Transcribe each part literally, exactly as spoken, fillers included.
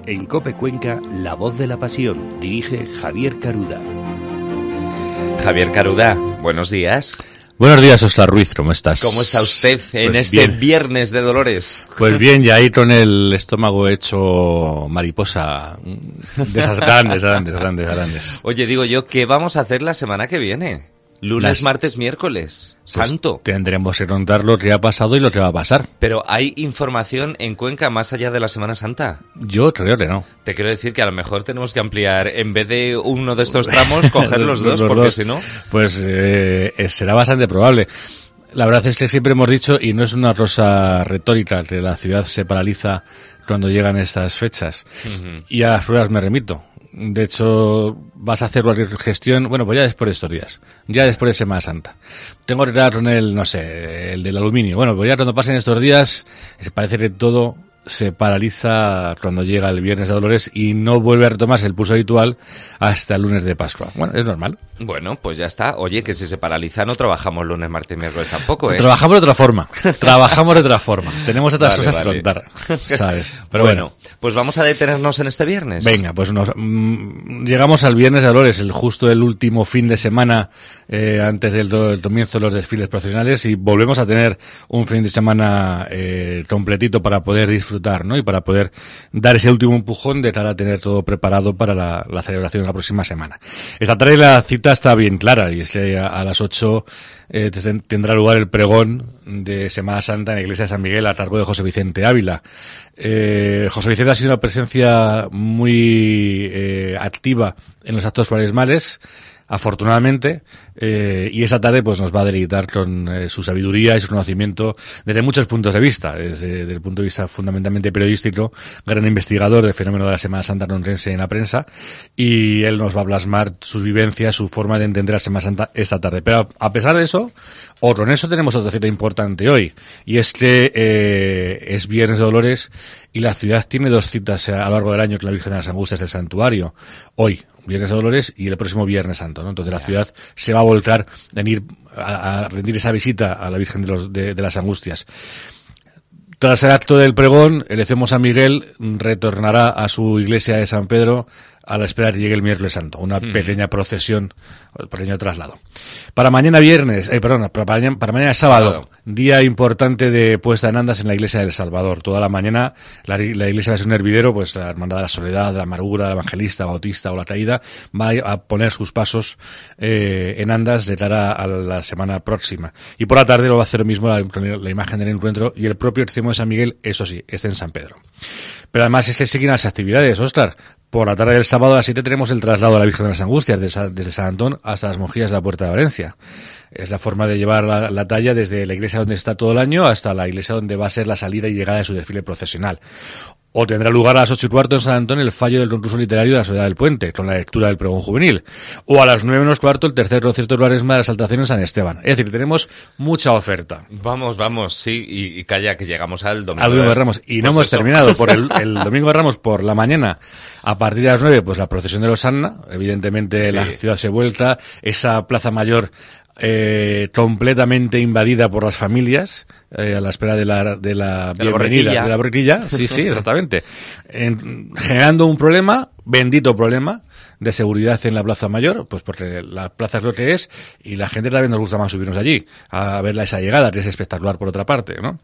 En COPE Cuenca, La Voz de la Pasión. Dirige Javier Caruda. Javier Caruda, buenos días. Buenos días, Óscar Ruiz, ¿cómo estás? ¿Cómo está usted en pues este bien. viernes de Dolores? Pues bien, ya ahí con el estómago hecho mariposa, de esas grandes, grandes, grandes, grandes. Oye, digo yo, ¿qué vamos a hacer la semana que viene? Lunes, Las... martes, miércoles, pues santo. Tendremos que contar lo que ha pasado y lo que va a pasar. Pero ¿hay información en Cuenca más allá de la Semana Santa? Yo creo que no. Te quiero decir que a lo mejor tenemos que ampliar, en vez de uno de estos tramos, coger los dos, los porque dos. si no... Pues eh, será bastante probable. La verdad es que siempre hemos dicho, y no es una cosa retórica, que la ciudad se paraliza cuando llegan estas fechas. Uh-huh. Y a las pruebas me remito. De hecho, vas a hacer cualquier gestión, bueno, pues ya después de estos días, ya después de Semana Santa. Tengo que quedar con el, no sé, el del aluminio. Bueno, pues ya cuando pasen estos días, parece que todo se paraliza cuando llega el Viernes de Dolores y no vuelve a retomarse el pulso habitual hasta el lunes de Pascua. Bueno, es normal. Bueno, pues ya está. Oye, que si se paraliza no trabajamos lunes, martes y miércoles tampoco, ¿eh? Trabajamos de otra forma. Trabajamos de otra forma. Tenemos otras vale, cosas vale. que contar, ¿sabes? Pero bueno, bueno, pues vamos a detenernos en este viernes. Venga, pues nos mmm, llegamos al Viernes de Dolores, el justo el último fin de semana eh, antes del, del comienzo de los desfiles procesionales, y volvemos a tener un fin de semana eh, completito para poder disfrutar, ¿no? Y para poder dar ese último empujón de cara a tener todo preparado para la, la celebración de la próxima semana. Esta tarde la cita está bien clara, y es que a, a las ocho eh, tendrá lugar el pregón de Semana Santa en la iglesia de San Miguel a cargo de José Vicente Ávila. Eh, José Vicente ha sido una presencia muy eh, activa en los actos cuaresmales, afortunadamente, eh, y esa tarde pues nos va a deleitar con eh, su sabiduría y su conocimiento desde muchos puntos de vista, desde, desde el punto de vista fundamentalmente periodístico, gran investigador del fenómeno de la Semana Santa nonense en la prensa, y él nos va a plasmar sus vivencias, su forma de entender la Semana Santa esta tarde. Pero a pesar de eso, o con eso tenemos otra cita importante hoy, y es que eh, es Viernes de Dolores y la ciudad tiene dos citas a lo largo del año con la Virgen de las Angustias del Santuario. Hoy, Viernes de Dolores, y el próximo Viernes Santo, ¿no? Entonces la ciudad se va a volcar en ir a, a rendir esa visita a la Virgen de, los, de, de las Angustias. Tras el acto del pregón, el Ecemo San Miguel retornará a su iglesia de San Pedro a la espera de que llegue el miércoles santo, una mm. pequeña procesión, un pequeño traslado. Para mañana viernes, eh, perdón, para mañana, para mañana sábado, sábado, día importante de puesta en andas en la iglesia del Salvador. Toda la mañana la, la iglesia va a ser un hervidero, pues la Hermandad de la Soledad, de la Amargura, la Evangelista, Bautista o la Caída va a poner sus pasos eh, en andas de cara a la semana próxima. Y por la tarde lo va a hacer lo mismo la, la imagen del encuentro, y el propio Ecemo de San Miguel, eso sí, está en San Pedro. Pero además es que siguen las actividades, Óscar. Por la tarde del sábado a las siete tenemos el traslado a la Virgen de las Angustias desde, desde San Antón hasta las Monjillas de la Puerta de Valencia. Es la forma de llevar la, la talla desde la iglesia donde está todo el año hasta la iglesia donde va a ser la salida y llegada de su desfile procesional. O tendrá lugar a las ocho y cuarto en San Antón el fallo del concurso literario de la Soledad del Puente, con la lectura del pregón juvenil. O a las nueve menos cuarto el tercer concierto de Cuaresma de la Exaltación en San Esteban. Es decir, tenemos mucha oferta. Vamos, vamos, sí, y, y calla, que llegamos al domingo. Al domingo de Ramos. Y no hemos eso. terminado. Por el, el domingo de Ramos por la mañana, a partir de las nueve, pues la procesión de los Anna. Evidentemente sí. La ciudad se vuelta. Esa plaza mayor Eh, completamente invadida por las familias eh, a la espera de la de la de bienvenida la de la borriquilla, sí, sí, exactamente, en, generando un problema, bendito problema de seguridad en la Plaza Mayor, pues porque la plaza es lo que es y la gente también nos gusta más subirnos allí a verla esa llegada, que es espectacular por otra parte, ¿no?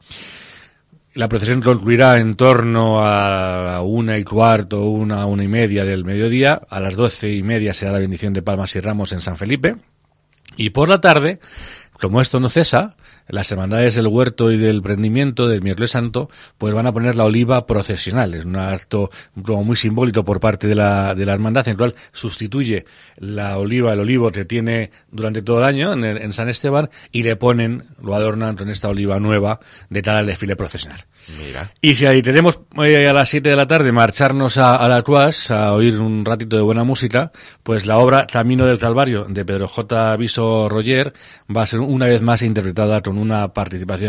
La procesión concluirá en torno a una y cuarto, una, una y media del mediodía. A las doce y media será la bendición de Palmas y Ramos en San Felipe. Y por la tarde, como esto no cesa, las hermandades del Huerto y del Prendimiento del Miércoles Santo pues van a poner la oliva procesional. Es un acto como muy simbólico por parte de la de la hermandad, en el cual sustituye la oliva, el olivo que tiene durante todo el año en, el, en San Esteban, y le ponen, lo adornan con esta oliva nueva de cara al desfile procesional. Mira. Y si ahí tenemos eh, a las siete de la tarde marcharnos a, a la Tuas a oír un ratito de buena música, pues la obra Camino del Calvario de Pedro J. Viso Roger va a ser una vez más interpretada con una participación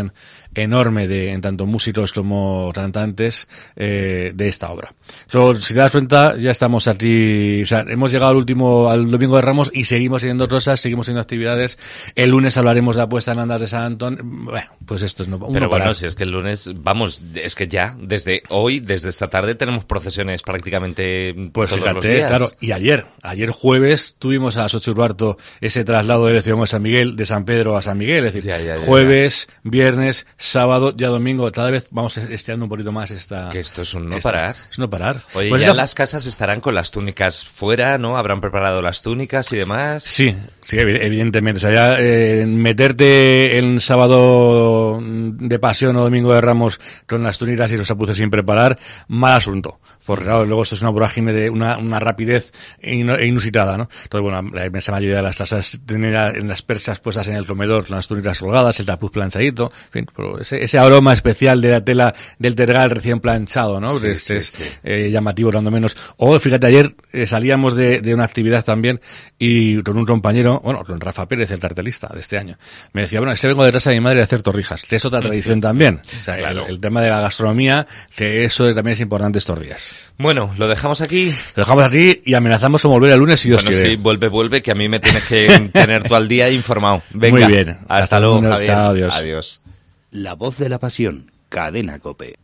enorme de, en tanto músicos como cantantes, eh, de esta obra. So, si te das cuenta, ya estamos aquí, o sea, hemos llegado al último, al Domingo de Ramos y seguimos haciendo cosas, seguimos haciendo actividades. El lunes hablaremos de apuesta en Andas de San Antón. Bueno, pues esto es no, Pero bueno, parar. si es que el lunes, vamos, es que ya, desde hoy, desde esta tarde, tenemos procesiones prácticamente Pues todos fíjate, los días. claro, y ayer, ayer jueves, tuvimos a las ocho y cuarto ese traslado de Ciudad de San Miguel, de San Pedro a San Miguel, es decir, Ya, ya, ya, jueves, ya. viernes, sábado, ya domingo, cada vez vamos estirando un poquito más esta... Que esto es un no esta, parar. Es no parar. Oye, pues ya esta... las casas estarán con las túnicas fuera, ¿no? Habrán preparado las túnicas y demás. Sí, sí, evidentemente. O sea, ya eh, meterte en sábado de pasión o domingo de Ramos con las túnicas y los apuces sin preparar, mal asunto. Porque claro, luego esto es una vorágine de una, una rapidez inusitada, ¿no? Entonces, bueno, la inmensa mayoría de las casas tienen en las persas puestas en el comedor con las túnicas colgadas, el tapuz planchadito, en fin, pero ese, ese aroma especial de la tela del tergal recién planchado, ¿no? Sí, este sí, es sí. Eh, llamativo, cuando menos. O, fíjate, ayer eh, salíamos de, de una actividad también y con un compañero, bueno, con Rafa Pérez, el cartelista de este año, me decía, bueno, es que vengo de casa de mi madre a hacer torrijas, que es otra tradición también. O sea, Claro. el, el tema de la gastronomía, que eso también es importante estos días. Bueno, lo dejamos aquí. Lo dejamos aquí y amenazamos con volver el lunes si Dios Bueno, quiere. sí, vuelve, vuelve, que a mí me tienes que tener tú al día informado. Venga, Muy bien. Hasta, Hasta luego, lunes, Javier. chao, adiós. Adiós. La voz de la pasión, Cadena COPE.